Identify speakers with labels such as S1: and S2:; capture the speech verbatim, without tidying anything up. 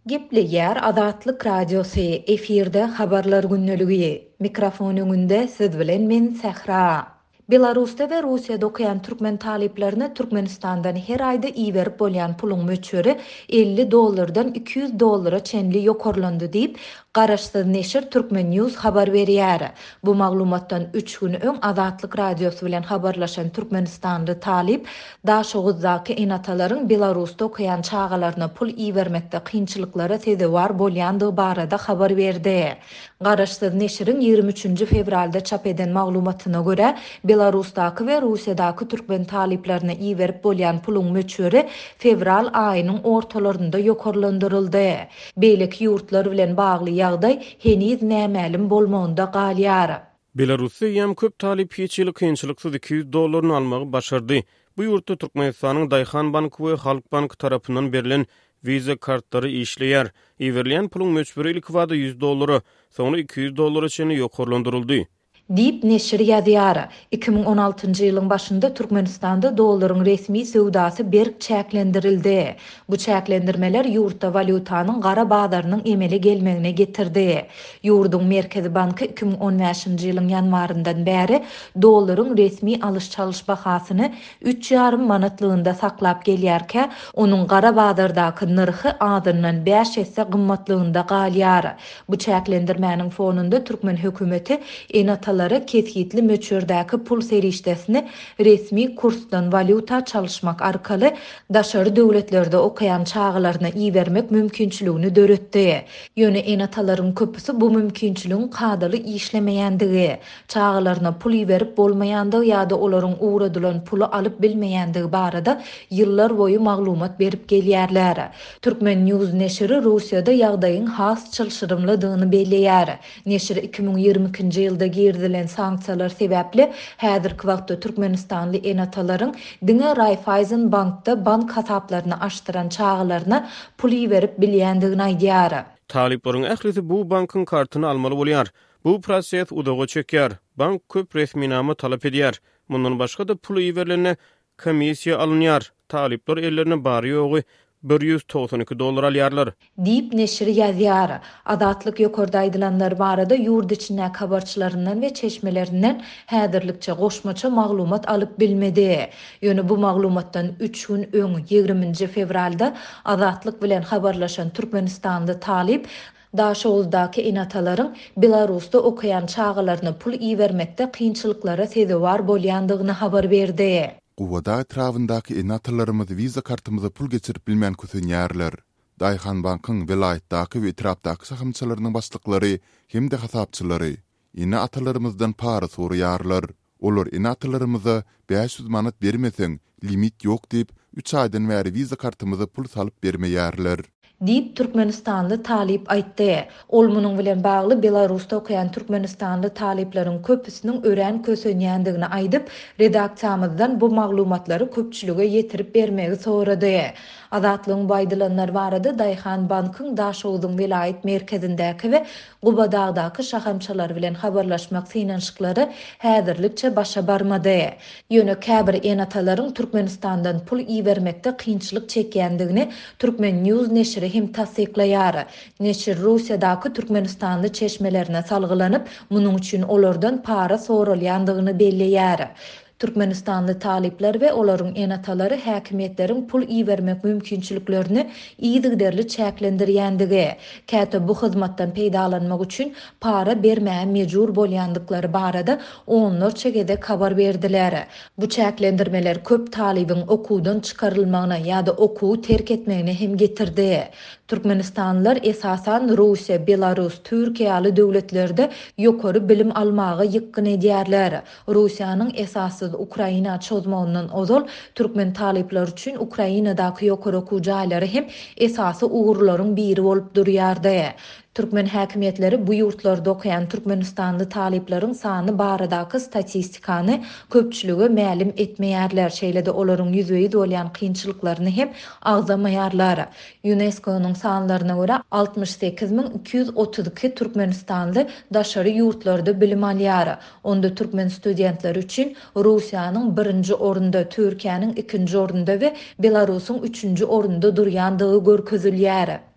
S1: Gepli yer Azatlyk Radiosu efirde habarlar günneligi. Mikrofon öňünde siz bilen men Sehra. Belarusda we Russiýada okuyan türkmen taliplerine Türkmenistandan her aýda iýerip bolýan puluň möçberi elli dollardan iki yüz dollara çenli ýokarlandy diýip Garaşsyz neşir Türkmen News habar berýär. Bu maglumatdan üç gün öň Azatlyk Radiosu bilen habarlaşan Türkmenistanly talip daşoğuzdaky enatalaryň Belarusda okuyan çağalaryna pul iýermekde kynçylyklara sebäp bolýandygy barada habar berdi. Garaşsyz neşiriň ýygrimi üçünji fevralda çap eden maglumatyna görä, Belarusdaky we Russiýadaky türkmen taliplerine iýerip bolýan puluň möçberi fevral aýynyň ortalarynda ýokarlandyryldy. Beýleki ýurtlar bilen bagly ýagdaý heniz nämälim bolmagynda galýar.
S2: Belarusda ýam köp talip hiç ýyly kynçylyksyz iki yüz dollaryny almagy başardy. Bu ýurtda Türkmenistanyň Daýhan banky we Halk banky tarapyndan berilen viza kartlary işleýär. Iýerilýän puluň möçberi ilk wagtda yüz dollary, soňra iki yüz dollara çenli ýokarlandyryldy.
S1: Dip neşir ýazýar. iki bin on altynjy ýylyň başynda Türkmenistanda dollaryň resmi sowdasy berk çäklendirildi. Bu çäklendirmeler ýurtda valutanyň gara bazarynyn emele gelmegine getirdi. Ýurdun Merkezi Banky iki bin on beşinji ýylyň ýanwaryndan bäri dollaryň resmi alyş çalyş bahasyny üç ýarym manatlygynda saklap gelýärkä, onuň gara bazardaky nyrhy adyndan beş esse gymmatlygynda galýar. Bu çäklendirmäniň fonunda Türkmen hökümeti enata kesgitli möçberdäki pul serişdesini resmi kursdan valuta çalışmak arkaly daşary döwletlerde okuyan çağalaryna iýermek mümkinçiligini döretdi. Ýöne enatalaryň köpüsi bu mümkinçiligiň kadaly işlemeýändigi, çağalaryna pul iýerip bolmaýandygy ýa-da olaryň uğradylan pulu alyp bilmeýändigi barada ýyllar boýu maglumat berip gelýärler. Türkmen News neşiri Russiýada ýagdaýyň has çylşyrymlydygyny belleýär. Neşir iki bin ýygrimi ikinji ýylda girdilen sanksiýalar sebäpli häzirki wagtda Türkmenistanly enatalaryň diňe Raiffeisen bankda bank hasaplaryny açdyran çağalaryna pul iýerip bilýändigini aýdýar.
S2: Taliplaryň ählisi bu bankyň kartyny almaly bolýar. Bu proses udaga çekýär. Bank köp resminama talap edýär. Mundan başga da pul iýerilerine komissiýa alınýar. Talipler ellerine bary ýogy bir yüz doksan iki dollar alýarlar.
S1: Dip neşir ýazýar. Azatlyk ýokarda aýdylanlar barada ýurt içine habarçylaryndan we çeşmelerinden häzirlikçe goşmaça maglumat alyp bilmedi. Ýöne bu maglumatdan üç gün öň ýygrimiňji fevralda Azatlyk bilen habarlaşan Türkmenistanly talip daşoğuzdaky enatalaryň Belarusda okuyan çağalaryna pul iýermekde kynçylyklara sebäp bolýandygyny habar berdi.
S3: Guwada etrafyndaky enatalarymyz viza kartymyza pul geçirip bilmän kösenýärler. Daýhan bankyň welaýetdaky we etrafdaky sahamçylarynyň başlyklary hem de hasapçylary ine atalarymyzdan para soraýarlar. Olar enatalarymyza beş yüz manat bermeseň limit ýok diýip üç aýdan bäri viza kartymyza pul salyp bermeýärler.
S1: Dip Türkmenistanly talip aýtdy. Ol munyň bilen bagly Belarusda okuyan Türkmenistanly talipleriň köpüsiniň ören kösenýändigini aýdyp, redaksiýamyzdan bu maglumatlary köpçülige ýetirip bermegi sorady. Azatlygyň baýdylanlar barada Daýhan bankyň daşoğuzyň welaýet merkezindäki we Gubadagdaky şahamçylar bilen habarlaşmak synanşyklary häzirlikçe başa barmady. Ýöne käbir enatalaryň Türkmenistandan pul iýermekde kynçylyk çekýändigini Türkmen News neşiri hem tasdiklaýar. Neşir Russiýadaky Türkmenistanly çeşmelerine salgylanyp, munyň üçin olardan para soralýandygyny belleýär. Türkmenistanly talipler we olaryň enatalary häkimetleriň pul iýermek mümkinçiliklerini iýdigderli çäklendirýändigi, käte bu hyzmatdan peýdalanmak üçin para bermäge mejbur bolýandyklary barada onlar çegede habar berdiler. Bu çäklendirmeler köp talibiň okuwdan çykarylmagyna ýa-da okuwy terk etmegine hem getirdi. Türkmenistanlılar esasan Russiýa, Belarus, Türkiýe ýaly döwletlerde ýokary bilim almagy ýykyn edýärler. Russiýanyň esasy Ukraina çözmeginiň ozal türkmen talipler üçin Ukrainadaky ýokary okuw jaýlary hem esasy uğurlaryň biri bolup durýardy. Türkmen häkimetleri bu ýurtlarda okuyan Türkmenistanly talipleriň sany baradaky statistikany köpçülüge mälim etmeýärler. Şeýle-de olaryň ýüzüňi bolýan kynçylyklaryny hem agzamaýarlar. UNESCO-nyň sanlaryna görä altmış sekiz bin iki yüz otuz iki Türkmenistanly daşary ýurtlarda bilim alýar. Onda türkmen studentleri üçin Russiýanyň birinji orunda, Türkiýanyň ikinji orunda we Belarusyň üçünji orunda durýandygy görkezilýär.